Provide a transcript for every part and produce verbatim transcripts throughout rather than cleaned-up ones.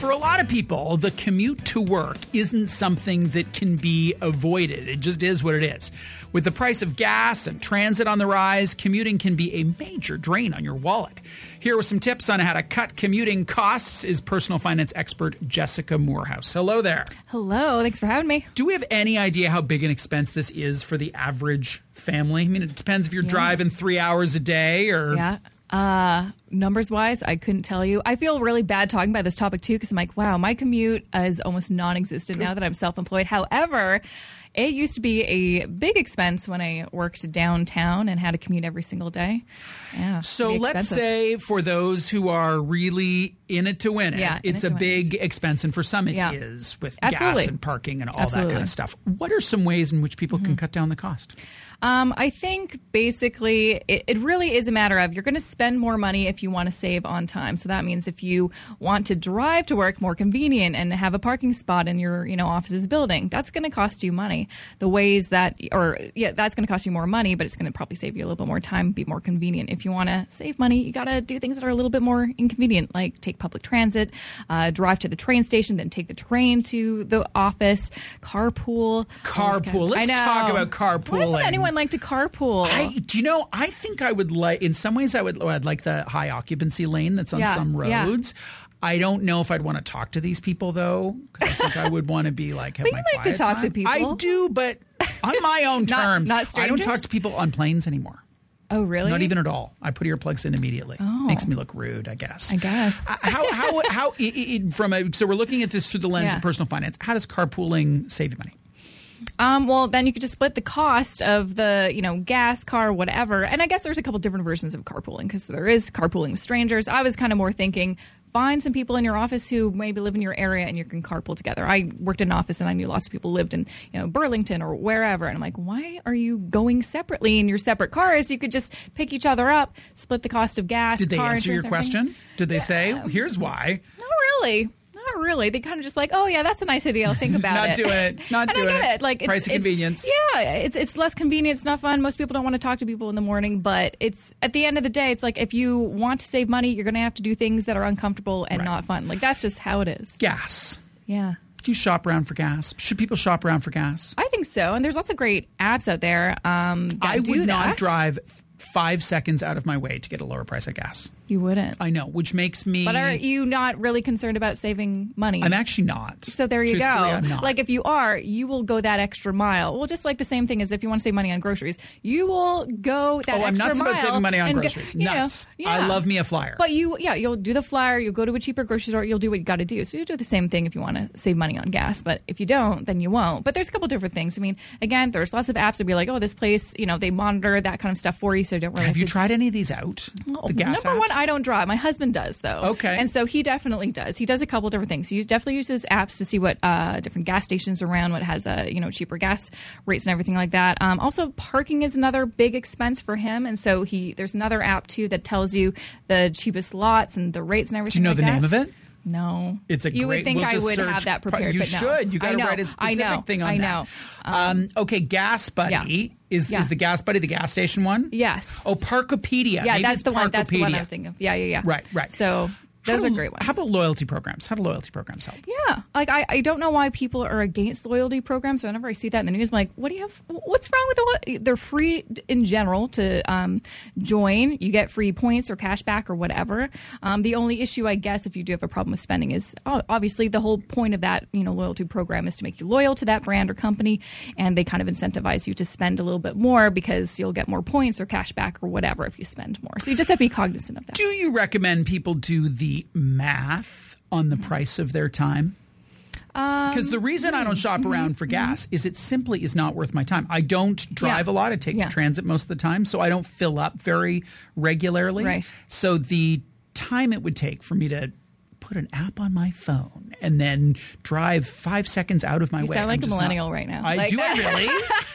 For a lot of people, the commute to work isn't something that can be avoided. It just is what it is. With the price of gas and transit on the rise, commuting can be a major drain on your wallet. Here with some tips on how to cut commuting costs is personal finance expert Jessica Moorhouse. Hello there. Hello. Thanks for having me. Do we have any idea how big an expense this is for the average family? I mean, it depends if you're Yeah. driving three hours a day or... Yeah. Uh, numbers wise, I couldn't tell you. I feel really bad talking about this topic too because I'm like, wow, my commute is almost non-existent now that I'm self-employed. However, it used to be a big expense when I worked downtown and had to commute every single day. Yeah. So pretty let's expensive. say for those who are really in it to win it, Yeah, in it's it a to win big it. expense, and for some it Yeah. is with Absolutely. gas and parking and all Absolutely. that kind of stuff. What are some ways in which people can cut down the cost? Um, I think basically it, it really is a matter of you're going to spend more money if you want to save on time. So that means if you want to drive to work more convenient and have a parking spot in your you know office's building, that's going to cost you money. The ways that, or yeah, that's going to cost you more money, but it's going to probably save you a little bit more time, be more convenient. If you want to save money, you got to do things that are a little bit more inconvenient, like take public transit, uh, drive to the train station, then take the train to the office, carpool. Carpool. Let's I know. talk about Why doesn't carpooling. anyone like to carpool? I, do you know, I think I would like, in some ways I would I'd like the high occupancy lane that's on Yeah, some yeah. roads. I don't know if I'd want to talk to these people, though, because I think I would want to be like, have But my you like to quiet talk to time. people. I do, but on my own Not- terms. not I don't talk strangers? to people on planes anymore. Oh, really? Not even at all. I put earplugs in immediately. Oh. Makes me look rude, I guess. I guess. Uh, how how how i i from a so we're looking at this through the lens Yeah. of personal finance. How does carpooling save you money? Um, well, then you could just split the cost of the, you know, gas, car, whatever. And I guess there's a couple different versions of carpooling because there is carpooling with strangers. I was kind of more thinking find some people in your office who maybe live in your area and you can carpool together. I worked in an office and I knew lots of people lived in, you know, Burlington or wherever. And I'm like, why are you going separately in your separate cars? You could just pick each other up, split the cost of gas. Did they car answer your insurance, everything. question? Did they say, here's why? Not really. Not really. They kind of just like, oh yeah, that's a nice idea. I'll think about Not it. doing it. Not and doing I get it. it. Like it's, Price of it's- convenience. Yeah, it's it's less convenient. It's not fun. Most people don't want to talk to people in the morning, but it's at the end of the day, it's like if you want to save money, you're going to have to do things that are uncomfortable and Right. not fun. Like that's just how it is. Gas. Yeah. Do you shop around for gas? Should people shop around for gas? I think so. And there's lots of great apps out there. Um, that I do would not that. drive f- five seconds out of my way to get a lower price of gas. You wouldn't. I know, which makes me. But are you not really concerned about saving money? I'm actually not. So there you go. Truthfully, I'm not. Like if you are, you will go that extra mile. Well, just like the same thing as if you want to save money on groceries, you will go that oh, I'm extra nuts mile. about saving money on and go- groceries. you know, Nuts. yeah. I love me a flyer. But you, yeah, you'll do the flyer. You'll go to a cheaper grocery store. You'll do what you got to do. So you do the same thing if you want to save money on gas. But if you don't, then you won't. But there's a couple different things. I mean, again, there's lots of apps that be like, oh, this place, you know, they monitor that kind of stuff for you, so you don't really have you to tried any of these out? Oh, the gas Number apps? one, I don't drive. My husband does, though. Okay. And so he definitely does. He does a couple different things. He definitely uses apps to see what uh, different gas stations around, what has uh, you know cheaper gas rates and everything like that. Um, also, parking is another big expense for him, and so he there's another app too that tells you the cheapest lots and the rates and Do everything. you know like the that. name of it? No, It's a you great. would think we'll I just would search have that par- prepared. You but no. should. You got I to know. write a I specific know. thing on I that. know. Um, okay, Gas Buddy Yeah. is Yeah. is the Gas Buddy the gas station one? Yes. Oh, Parkopedia. yeah, Maybe that's it's the one. That's the one I Parkopedia. was thinking of. Yeah, yeah, yeah. Right, right. So those How are do- great ones. How about loyalty programs? How do loyalty programs help? Yeah. Like, I, I don't know why people are against loyalty programs. Whenever I see that in the news, I'm like, what do you have? What's wrong with the what? They're free in general to um, join. You get free points or cash back or whatever. Um, the only issue, I guess, if you do have a problem with spending is oh, obviously the whole point of that, you know, loyalty program is to make you loyal to that brand or company. And they kind of incentivize you to spend a little bit more because you'll get more points or cash back or whatever if you spend more. So you just have to be cognizant of that. Do you recommend people do the math on the price of their time? Because the reason I don't shop around for gas is it simply is not worth my time. I don't drive Yeah. a lot. I take Yeah. transit most of the time, so I don't fill up very regularly. Right. So the time it would take for me to put an app on my phone and then drive five seconds out of my You way. sound like I'm a just millennial not- right now. I Like- do. I really.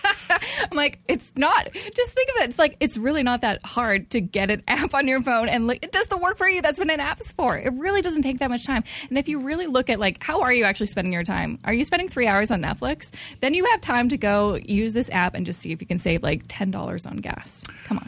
I'm like, it's not. Just think of it. It's like it's really not that hard to get an app on your phone, and like, it does the work for you. That's what an app's for. It really doesn't take that much time. And if you really look at like, how are you actually spending your time? Are you spending three hours on Netflix? Then you have time to go use this app and just see if you can save like ten dollars on gas. Come on.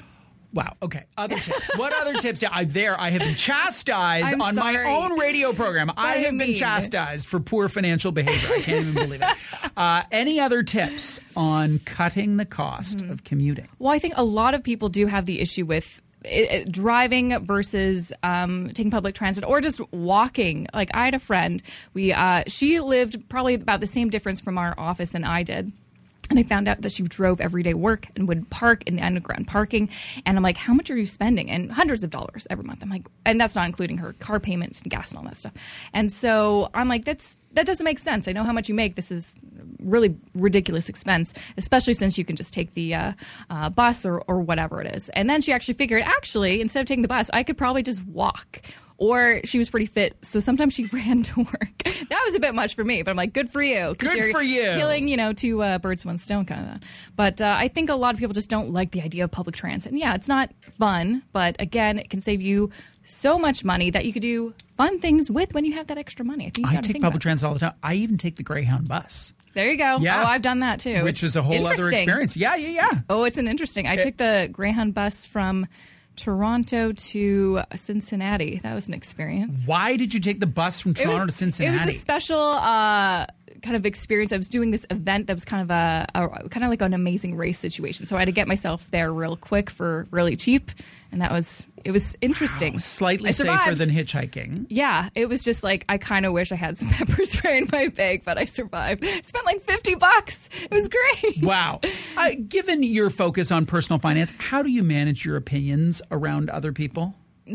Wow. Okay. Other tips. What other tips? Yeah, I there. I have been chastised I'm on my sorry. own radio program. I have been mean? chastised for poor financial behavior. I can't even believe it. Uh, any other tips on cutting the cost mm-hmm. of commuting? Well, I think a lot of people do have the issue with It, it, driving versus um, taking public transit or just walking. Like I had a friend, we uh, she lived probably about the same difference from our office than I did. And I found out that she drove everyday work and would park in the underground parking. And I'm like, how much are you spending? And hundreds of dollars every month. I'm like, and that's not including her car payments and gas and all that stuff. And so I'm like, that's that doesn't make sense. I know how much you make. This is really ridiculous expense, especially since you can just take the uh, uh, bus or, or whatever it is. And then she actually figured, actually, instead of taking the bus, I could probably just walk. Or she was pretty fit, so sometimes she ran to work. That was a bit much for me, but I'm like, good for you. Good you're for you. Killing, you know, two uh, birds, one stone kind of that. But uh, I think a lot of people just don't like the idea of public transit. And yeah, it's not fun, but again, it can save you so much money that you could do fun things with when you have that extra money. I, think you I take think public transit all the time. I even take the Greyhound bus. There you go. Yeah. Oh, I've done that too. Which is a whole other experience. Yeah, yeah, yeah. Oh, it's an interesting. I it, took the Greyhound bus from Toronto to Cincinnati. That was an experience. Why did you take the bus from Toronto was, to Cincinnati? It was a special uh, kind of experience. I was doing this event that was kind of a, a kind of like an Amazing Race situation. So I had to get myself there real quick for really cheap. And that was, it was interesting. Wow, slightly safer than hitchhiking. Yeah. It was just like, I kind of wish I had some pepper spray in my bag, but I survived. I spent like fifty bucks. It was great. Wow. Uh, given your focus on personal finance, how do you manage your opinions around other people?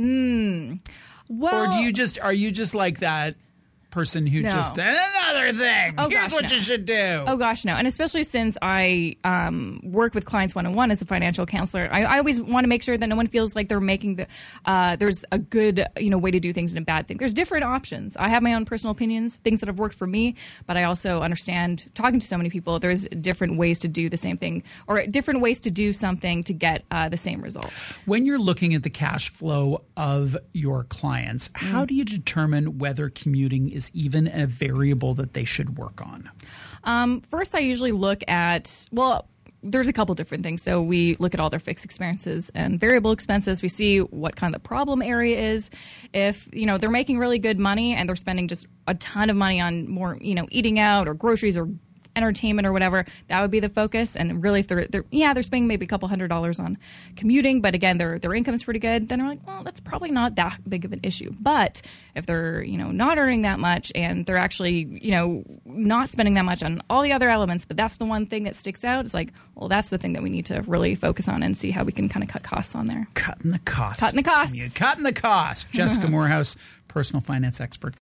Mm, well. Or do you just, are you just like that person who no. just, and another thing, oh, here's gosh, what no. you should do. Oh, gosh, no. And especially since I um, work with clients one-on-one as a financial counselor, I, I always want to make sure that no one feels like they're making the, uh, there's a good, you know, way to do things and a bad thing. There's different options. I have my own personal opinions, things that have worked for me, but I also understand, talking to so many people, there's different ways to do the same thing or different ways to do something to get uh, the same result. When you're looking at the cash flow of your clients, mm. how do you determine whether commuting is even a variable that they should work on? Um, first, I usually look at, well, there's a couple different things. So we look at all their fixed expenses and variable expenses. We see what kind of the problem area is. If, you know, they're making really good money and they're spending just a ton of money on more, you know, eating out or groceries or entertainment or whatever, that would be the focus. And really, if they're, they're yeah, they're spending maybe a couple hundred dollars on commuting, but again, their their income's pretty good, then they're like, well, that's probably not that big of an issue. But if they're, you know, not earning that much and they're actually, you know, not spending that much on all the other elements, but that's the one thing that sticks out, it's like, well, that's the thing that we need to really focus on and see how we can kind of cut costs on there. Cutting the cost. Cutting the cost. Cutting the cost. Jessica Morehouse, personal finance expert.